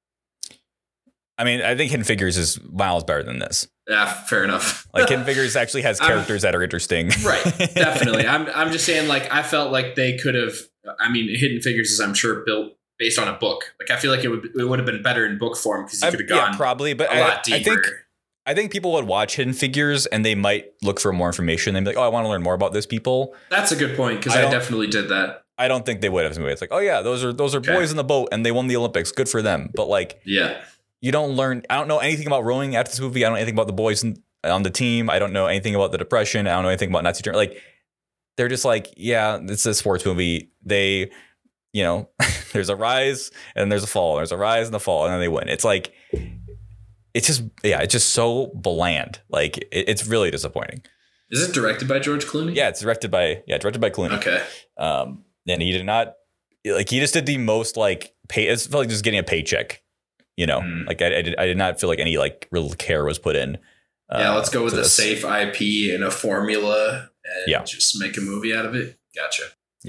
I mean, I think Hidden Figures is miles better than this. Yeah, fair enough. Like, Hidden Figures actually has characters that are interesting. Right, definitely. I'm I'm just saying, like, I felt like they could have. I mean, Hidden Figures is, I'm sure, built based on a book. Like, I feel like it would it would have been better in book form because you I- could have gone yeah, probably, but a I, lot deeper. I think I think people would watch Hidden Figures and they might look for more information. They'd be like, oh, I want to learn more about this people. That's a good point because I I, don't- definitely did that. I don't think they would have this movie. It's like, oh yeah, those are those are Okay. boys in the boat and they won the Olympics. Good for them. But like, Yeah, you don't learn. I don't know anything about rowing after this movie. I don't know anything about the boys in, on the team. I don't know anything about the Depression. I don't know anything about Nazi Germany. Like, they're just like, yeah, it's a sports movie. They, you know, there's a rise and there's a fall. There's a rise and a fall, and then they win. It's like, it's just, yeah, it's just so bland. Like, it, it's really disappointing. is it directed by George Clooney? Yeah, it's directed by, yeah, directed by Clooney. Okay. Um, and he did not, like, he just did the most, like, pay, it felt like just getting a paycheck, you know? Mm. Like, I, I, did, I did not feel like any, like, real care was put in. Yeah, uh, let's go with to a this. safe I P and a formula and Yeah. just make a movie out of it. Gotcha.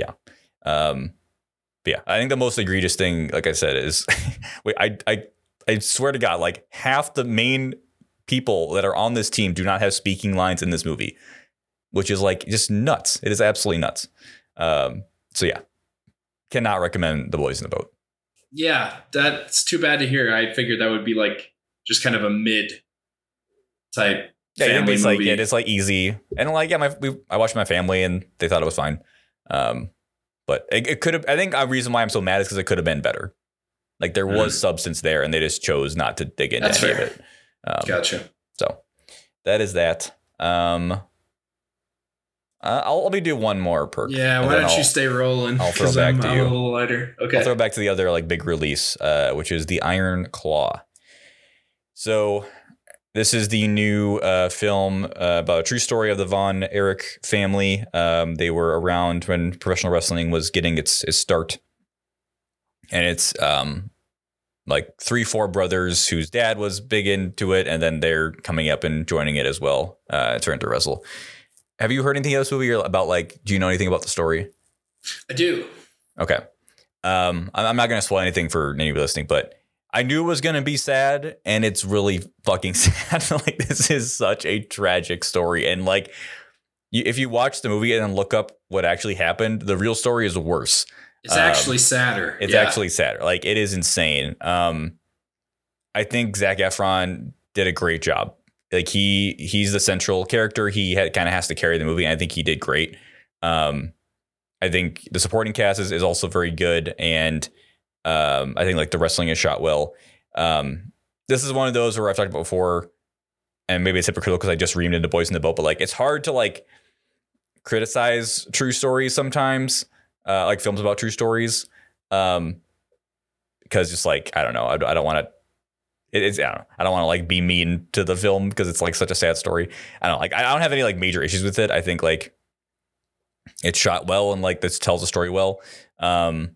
Um, but yeah, I think the most egregious thing, like I said, is wait, I, I, I swear to God, like half the main people that are on this team do not have speaking lines in this movie, which is like just nuts. It is absolutely nuts. Um, so yeah, cannot recommend The Boys in the Boat. Yeah, that's too bad to hear. I figured that would be like just kind of a mid type Yeah, family it's movie. like, yeah, it's like easy. And like, yeah, my, we, I watched my family and they thought it was fine. Um, but it, it could have, I think a reason why I'm so mad is because it could have been better. Like there was Mm. substance there and they just chose not to dig into That's any fair. of it. Um, Gotcha. So that is that. Um, uh, I'll let me do one more perk. Yeah, and why then don't I'll- you stay rolling? I'll throw 'Cause back I'm, to I'm you. a little lighter. Okay. I'll throw back to the other like big release, uh, which is the Iron Claw. So this is the new uh, film uh, about a true story of the Von Erich family. Um, they were around when professional wrestling was getting its, its start. And it's um, like three, four brothers whose dad was big into it. And then they're coming up and joining it as well, uh, trying to wrestle. Have you heard anything of this movie or about like, do you know anything about the story? I do. Okay. Um, I'm I'm not going to spoil anything for anybody listening, but I knew it was going to be sad, and it's really fucking sad. Like, this is such a tragic story. And like, you, if you watch the movie and then look up what actually happened, the real story is worse. It's Um, actually sadder. It's Yeah. actually sadder. Like, it is insane. Um, I think Zac Efron did a great job. Like, he he's the central character. He had, kind of has to carry the movie. And I think he did great. Um, I think the supporting cast is, is also very good. And um, I think like the wrestling is shot well. Um, this is one of those where I've talked about before, and maybe it's hypocritical because I just reamed into Boys in the Boat, but like, it's hard to like criticize true stories sometimes, uh, like films about true stories. Um, because just like, I don't know, I, I don't want to, it, it's, I don't know, I don't want to like be mean to the film because it's like such a sad story. I don't like, I don't have any like major issues with it. I think like it's shot well and like this tells the story well. Um,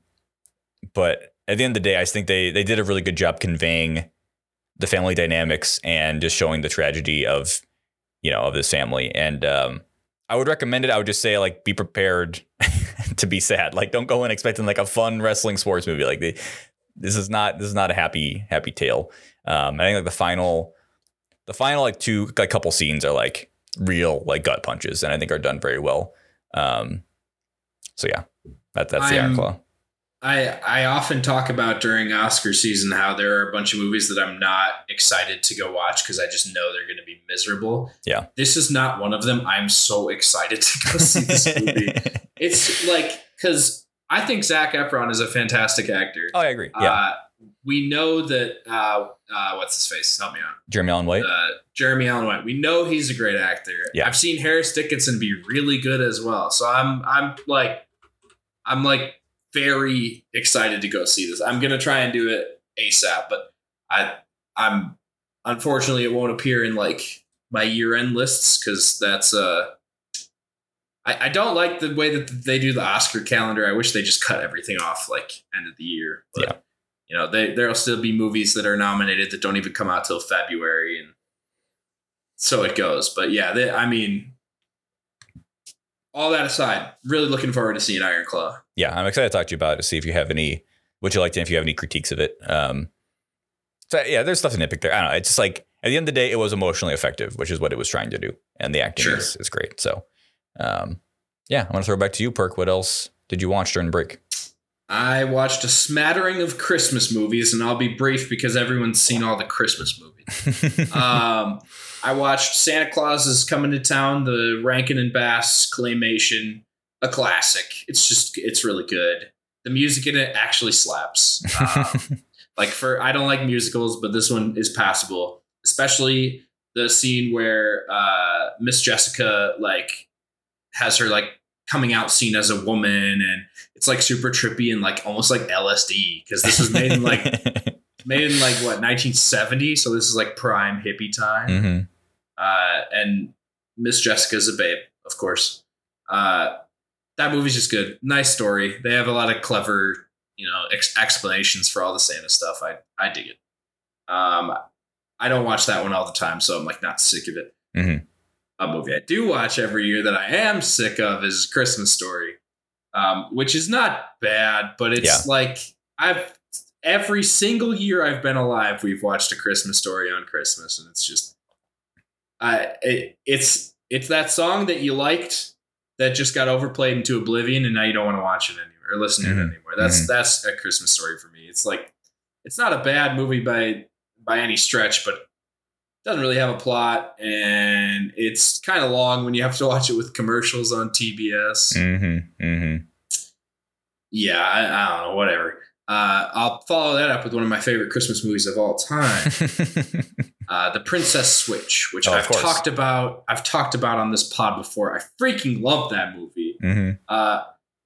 but at the end of the day, I think they, they did a really good job conveying the family dynamics and just showing the tragedy of, you know, of this family. And, um, I would recommend it. I would just say like, be prepared to be sad. Like, don't go in expecting like a fun wrestling sports movie. Like the, this is not, this is not a happy, happy tale. Um, I think like the final, the final like two, like couple scenes are like real, like gut punches, and I think are done very well. Um, so yeah, that, that's the Iron I'm- Claw. I I often talk about during Oscar season how there are a bunch of movies that I'm not excited to go watch because I just know they're going to be miserable. Yeah. This is not one of them. I'm so excited to go see this movie. It's like, because I think Zac Efron is a fantastic actor. Oh, I agree. Yeah. Uh, we know that, uh, uh, what's his face? Help me out. Jeremy Allen White. Uh, Jeremy Allen White. We know he's a great actor. Yeah. I've seen Harris Dickinson be really good as well. So I'm, I'm like, I'm like very excited to go see this. I'm going to try and do it ASAP, but I, I'm, unfortunately it won't appear in like my year end lists. Cause that's, uh, I, I don't like the way that they do the Oscar calendar. I wish they just cut everything off like end of the year. But, yeah. You know, they, there'll still be movies that are nominated that don't even come out till February. And so it goes. But yeah, they, I mean, all that aside, really looking forward to seeing Iron Claw. Yeah, I'm excited to talk to you about it to see if you have any, what you liked and if you have any critiques of it. Um, so yeah, there's stuff to nitpick there. I don't know. It's just like at the end of the day, it was emotionally effective, which is what it was trying to do. And the acting Sure. is, is great. So um, yeah, I'm going to throw it back to you, Perk. What else did you watch during the break? I watched a smattering of Christmas movies, and I'll be brief because everyone's seen all the Christmas movies. um, I watched Santa Claus is Coming to Town, the Rankin and Bass claymation, a classic. It's just, it's really good. The music in it actually slaps. Um, like for, I don't like musicals, but this one is passable, especially the scene where uh, Miss Jessica like has her like coming out scene as a woman, and it's like super trippy and like almost like L S D because this was made in like made in like what nineteen seventy, so this is like prime hippie time. Mm-hmm. Uh, and Miss Jessica's a babe, of course. Uh, that movie's just good. Nice story. They have a lot of clever, you know, ex- explanations for all the Santa stuff. I I dig it. Um, I don't watch that one all the time, so I'm like not sick of it. Mm-hmm. A movie I do watch every year that I am sick of is Christmas Story, um, which is not bad, but it's Yeah. like I've every single year I've been alive, we've watched A Christmas Story on Christmas, and it's just, I it, it's it's that song that you liked that just got overplayed into oblivion, and now you don't want to watch it anymore or listen to Mhm. it anymore. That's Mhm. that's A Christmas Story for me. It's like it's not a bad movie by by any stretch, but doesn't really have a plot, and it's kind of long when you have to watch it with commercials on T B S. Mm-hmm. Mm-hmm. Yeah, I, I don't know, whatever. Uh, I'll follow that up with one of my favorite Christmas movies of all time, uh, The Princess Switch, which Oh, of I've course. talked about. I've talked about on this pod before. I freaking love that movie. Mm-hmm. Uh,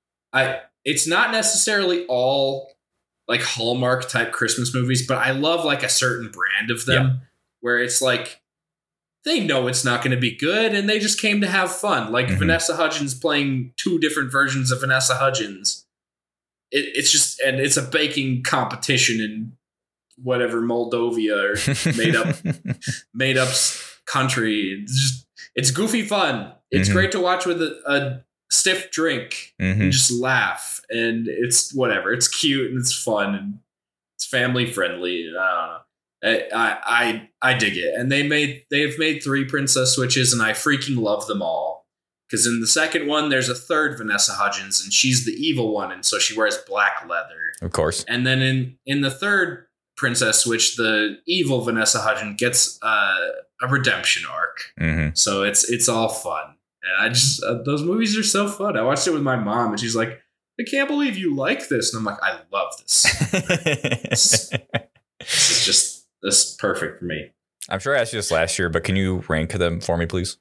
I it's not necessarily all like Hallmark type Christmas movies, but I love like a certain brand of them. Yeah. Where it's like they know it's not going to be good and they just came to have fun. Like Mhm. Vanessa Hudgens playing two different versions of Vanessa Hudgens. It, it's just, and it's a baking competition in whatever Moldovia or made up, made up country. It's just, it's goofy fun. It's Mhm. great to watch with a, a stiff drink Mm-hmm. and just laugh. And it's whatever. It's cute and it's fun and it's family friendly. I don't know. I, I I dig it, and they made they've made three Princess Switches, and I freaking love them all. Because in the second one, there's a third Vanessa Hudgens, and she's the evil one, and so she wears black leather. Of course. And then in in the third Princess Switch, the evil Vanessa Hudgens gets uh, a redemption arc. Mm-hmm. So it's it's all fun, and I just uh, those movies are so fun. I watched it with my mom, and she's like, "I can't believe you like this," and I'm like, "I love this. This is just." This is perfect for me. I'm sure I asked you this last year, but can you rank them for me, please?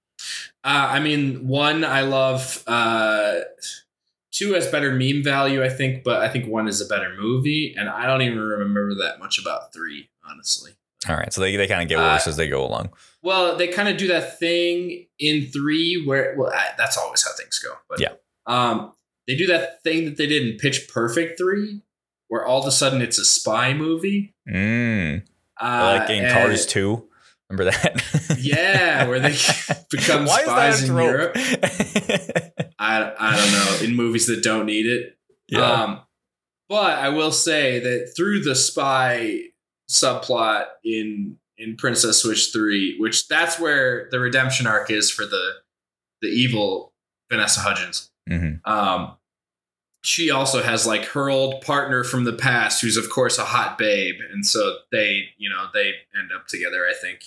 Uh, I mean, one, I love. Uh, two has better meme value, I think, but I think one is a better movie, and I don't even remember that much about three, honestly. All right. So they, they kind of get worse Uh, as they go along. Well, they kind of do that thing in three where, well, I, that's always how things go. But Yeah. um, they do that thing that they did in Pitch Perfect three, where all of a sudden it's a spy movie. Mm. Uh, Like in and- Cars two. Remember that? Yeah, where they become Why spies is in that a Europe. trope? I, I don't know, in movies that don't need it. yeah. Um, but I will say that through the spy subplot in in Princess Switch three, which that's where the redemption arc is for the the evil Vanessa Hudgens. Mm-hmm. Um, she also has like her old partner from the past, who's of course a hot babe, and so they, you know, they end up together, I think.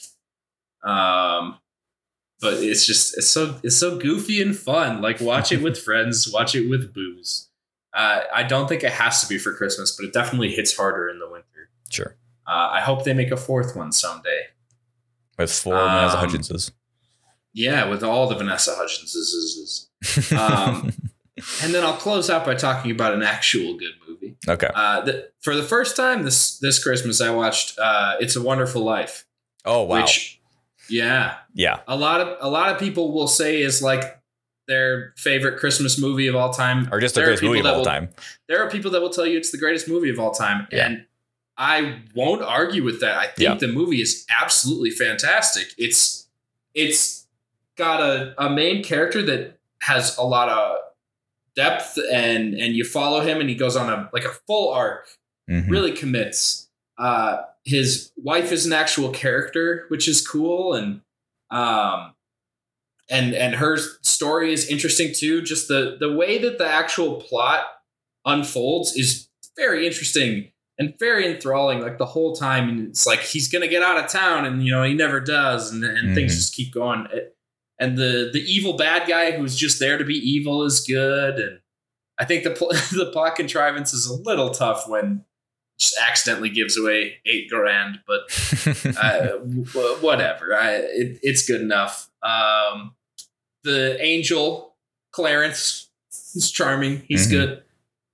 Um, but it's just it's so it's so goofy and fun. Like watch it with friends, watch it with booze. Uh, I don't think it has to be for Christmas, but it definitely hits harder in the winter. Sure. Uh, I hope they make a fourth one someday. With four Vanessa Um, Hudgenses. Yeah, with all the Vanessa Hudgenses. Um, and then I'll close out by talking about an actual good movie. Okay. Uh, the, for the first time this this Christmas, I watched uh, "It's a Wonderful Life." Oh wow. Which, yeah, yeah. a lot of a lot of people will say is like their favorite Christmas movie of all time, or just the there are greatest movie of people that all will- time. There are people that will tell you it's the greatest movie of all time, Yeah. and I won't argue with that. I think Yeah. the movie is absolutely fantastic. It's it's got a, a main character that has a lot of depth, and and you follow him, and he goes on a like a full arc. Mhm. Really commits. Uh, his wife is an actual character, which is cool, and um, and and her story is interesting too. Just the the way that the actual plot unfolds is very interesting and very enthralling. Like the whole time, and it's like he's gonna get out of town, and you know he never does, and and Mhm. things just keep going. It, and the the evil bad guy who's just there to be evil is good, and I think the pl- the plot contrivance is a little tough when just accidentally gives away eight grand, but uh, w- whatever. I, it, it's good enough. Um, the angel Clarence is charming. He's Mhm. good.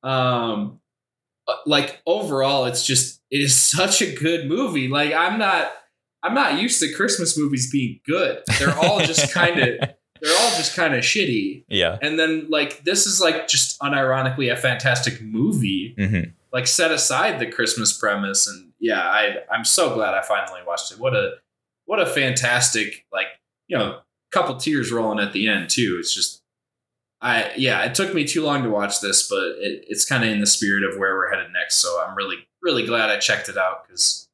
Um, like overall, it's just it is such a good movie. Like I'm not I'm not used to Christmas movies being good. They're all just kind of they're all just kind of shitty. Yeah. And then like this is like just unironically a fantastic movie. Mhm. Like set aside the Christmas premise, and yeah, I I'm so glad I finally watched it. What a what a fantastic, like, you know, couple tears rolling at the end too. It's just I yeah, it took me too long to watch this, but it, it's kind of in the spirit of where we're headed next. So I'm really really glad I checked it out because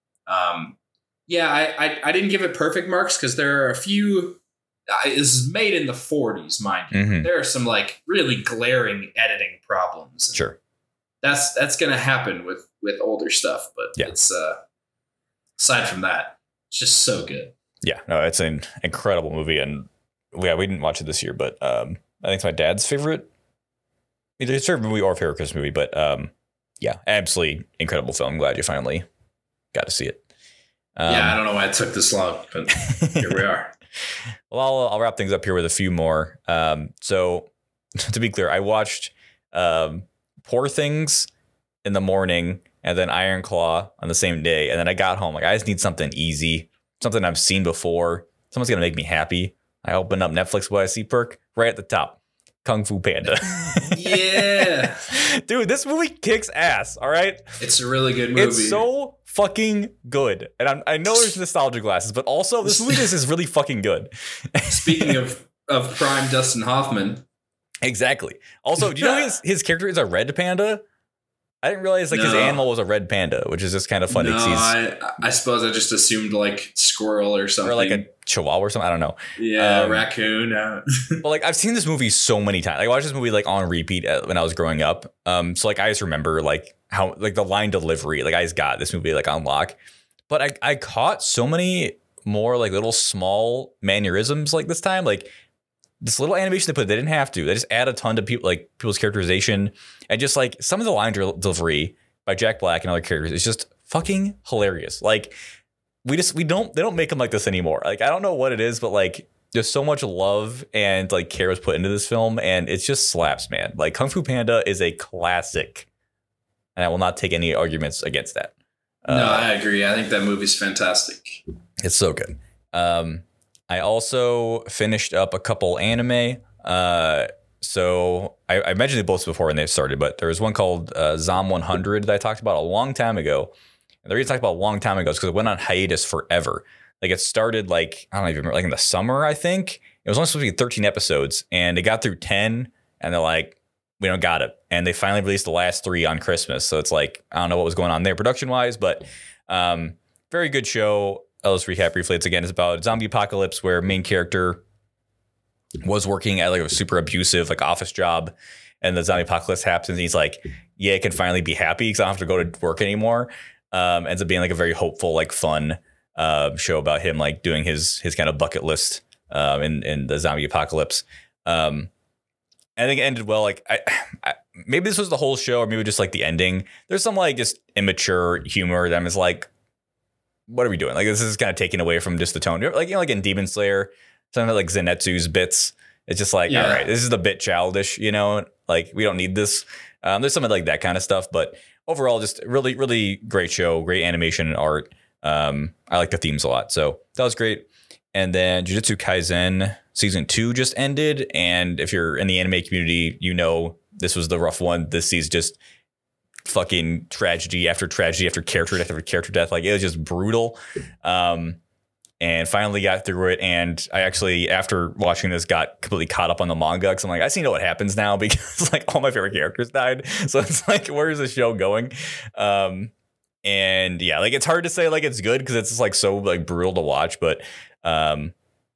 um yeah, I I, I didn't give it perfect marks because there are a few. Uh, this is made in the forties, mind you. Mhm. There are some like really glaring editing problems. Sure. That's that's gonna happen with with older stuff, but Yeah. it's uh aside from that, it's just so good. Yeah, no, it's an incredible movie, and yeah, we didn't watch it this year, but um, I think it's my dad's favorite, either his favorite movie or favorite Christmas movie. But um, yeah, absolutely incredible film. I'm glad you finally got to see it. Um, Yeah, I don't know why it took this long, but here we are. Well, I'll, I'll wrap things up here with a few more. Um, so to be clear, I watched um, Poor Things in the morning and then Iron Claw on the same day. And then I got home. Like, I just need something easy, something I've seen before. Someone's going to make me happy. I open up Netflix. What I see, perk right at the top. Kung Fu Panda. Yeah. Dude, this movie kicks ass. All right. It's a really good movie. It's so fucking good. And I'm, I know there's nostalgia glasses, but also this movie is really fucking good. Speaking of of prime Dustin Hoffman. Exactly. Also, do you know his, his character is a red panda? I didn't realize like his No. animal was a red panda, which is just kind of funny. No, 'cause he's, I I suppose I just assumed like squirrel or something. or like a chihuahua or something. I don't know. yeah, um, raccoon. Uh, But like I've seen this movie so many times. Like, I watched this movie like on repeat uh, when I was growing up. Um, so like I just remember like how like the line delivery. Like I just got this movie like on lock. But I I caught so many more like little small mannerisms like this time. Like this little animation they put, they didn't have to. They just add a ton to people like people's characterization and just like some of the line del- delivery by Jack Black and other characters is just fucking hilarious. Like we just we don't they don't make them like this anymore. Like I don't know what it is, but like there's so much love and like care was put into this film, and it just slaps, man. Like Kung Fu Panda is a classic, and I will not take any arguments against that. no, Uh, I agree. I think that movie's fantastic. it's so good. Um, I also finished up a couple anime. Uh, so I, I mentioned it both before when they started, but there was one called uh, Zom one hundred that I talked about a long time ago. And the reason I talked about a long time ago is because it went on hiatus forever. Like it started like, I don't even remember, like in the summer, I think. It was only supposed to be thirteen episodes, and they got through ten, and they're like, we don't got it. And they finally released the last three on Christmas. So it's like, I don't know what was going on there production wise, but um, very good show. I'll just recap briefly. It's again, it's about a zombie apocalypse where main character was working at like a super abusive like office job, and the zombie apocalypse happens. And he's like, yeah, I can finally be happy because I don't have to go to work anymore. Um, ends up being like a very hopeful, like fun uh, show about him like doing his his kind of bucket list um, in in the zombie apocalypse. Um, I think it ended well. Like I, I, maybe this was the whole show, or maybe just like the ending. There's some like just immature humor that is like, what are we doing? Like this is kind of taking away from just the tone. Like you know, like in Demon Slayer, some of like Zenitsu's bits. It's just like, Yeah. all right, this is a bit childish, you know. Like we don't need this. Um, there's some of like that kind of stuff, but overall, just really, really great show, great animation and art. Um, I like the themes a lot. So that was great. And then Jujutsu Kaisen season two just ended. And if you're in the anime community, you know this was the rough one. This season just fucking tragedy after tragedy after character death after character death. Like, it was just brutal. Um, and finally got through it. And I actually, after watching this, got completely caught up on the manga because I'm like, I see know what happens now because like all my favorite characters died. So it's like, where is the show going? Um, and yeah, like it's hard to say like it's good because it's just like so like brutal to watch. But um,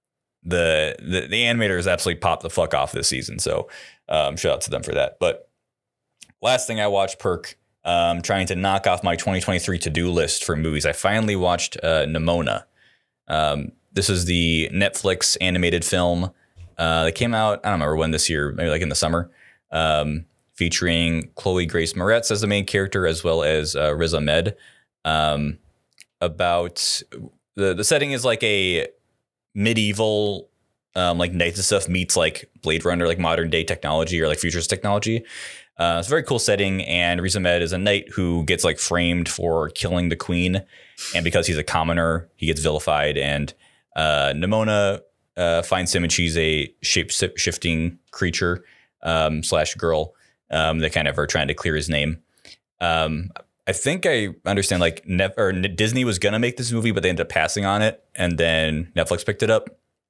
the, the the animators absolutely popped the fuck off this season. So um, shout out to them for that. But last thing I watched, Perk, um, trying to knock off my twenty twenty-three to-do list for movies. I finally watched uh, Nimona. Um, this is the Netflix animated film uh, that came out, I don't remember when this year, maybe like in the summer, um, featuring Chloe Grace Moretz as the main character, as well as uh, Riz Ahmed. Um, about the, the setting is like a medieval, um, like Knights of stuff meets like Blade Runner, like modern day technology or like futurist technology. Uh, it's a very cool setting, and Riz Ahmed is a knight who gets like framed for killing the queen, and because he's a commoner, he gets vilified. And uh, Nimona uh, finds him, and she's a shape-shifting creature um, slash girl um, that kind of are trying to clear his name. Um, I think I understand like Net- or Disney was gonna make this movie, but they ended up passing on it, and then Netflix picked it up.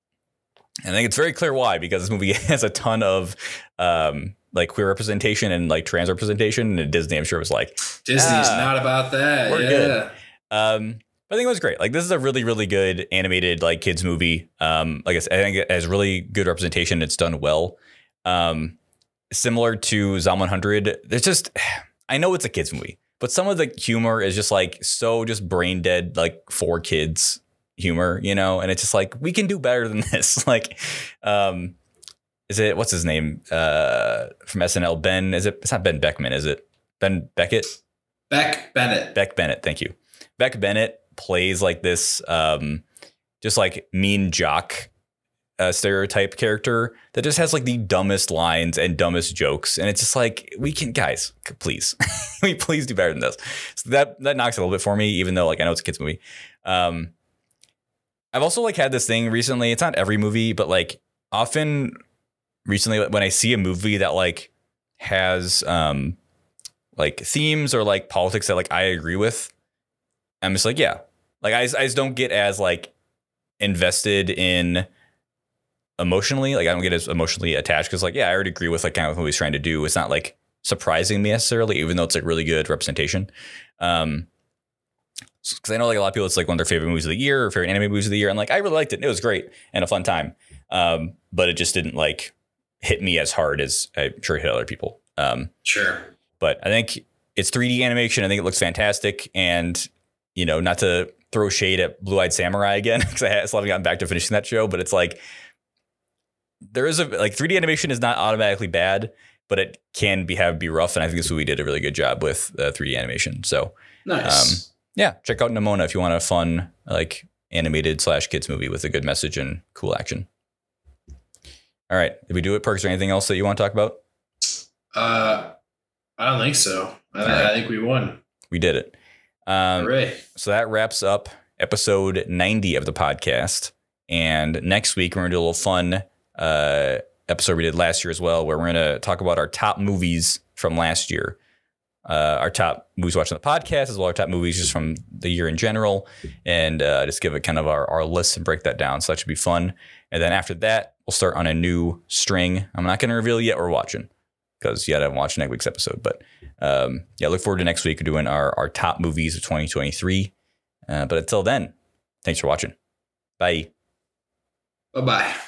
And I think it's very clear why, because this movie has a ton of um, like queer representation and like trans representation. And Disney, I'm sure, was like, Disney's ah, not about that. We're yeah. good. Um, but I think it was great. Like, this is a really, really good animated like kids movie. Um, like I said, I think it has really good representation. It's done well. Um, similar to Zom one hundred. There's just, I know it's a kids movie, but some of the humor is just like so just brain dead, like for kids humor, you know, and it's just like, we can do better than this. Like, um, is it, what's his name? Uh, from S N L, Ben, is it, it's not Ben Beckman, is it? Ben Beckett? Beck Bennett. Beck Bennett, thank you. Beck Bennett plays like this, um, just like mean jock uh, stereotype character that just has like the dumbest lines and dumbest jokes. And it's just like, we can, guys, please, we please do better than this. So that, that knocks it a little bit for me, even though like I know it's a kid's movie. Um, I've also like had this thing recently. It's not every movie, but like often recently when I see a movie that like has um like themes or like politics that like I agree with, I'm just like, yeah, like I, I just don't get as like invested in emotionally. Like I don't get as emotionally attached because like, yeah, I already agree with like kind of what he's trying to do. It's not like surprising me necessarily, even though it's like really good representation. Um, Because I know like a lot of people, it's like one of their favorite movies of the year or favorite anime movies of the year. And like, I really liked it. It was great and a fun time. Um, but it just didn't like hit me as hard as I'm sure it hit other people. Um, Sure. But I think it's three D animation. I think it looks fantastic. And, you know, not to throw shade at Blue Eyed Samurai again, because I still haven't gotten back to finishing that show. But it's like, there is a, like three D animation is not automatically bad, but it can be, have be rough. And I think this movie did a really good job with uh, three D animation. So, Nice. Um, yeah, check out Nimona if you want a fun, like animated slash kids movie with a good message and cool action. All right, did we do it, Perks? Or anything else that you want to talk about? Uh, I don't think so. I, right. I think we won. We did it. Um, Hooray. So that wraps up episode ninety of the podcast. And next week, we're going to do a little fun uh, episode we did last year as well, where we're going to talk about our top movies from last year. Uh, our top movies watching the podcast, as well as our top movies just from the year in general, and uh, just give it kind of our, our list and break that down. So that should be fun. And then after that, we'll start on a new string. I'm not going to reveal yet we're watching because yet I haven't watched next week's episode. But um, yeah, look forward to next week. We're doing our, our top movies of twenty twenty-three. Uh, but until then, thanks for watching. Bye. Bye-bye.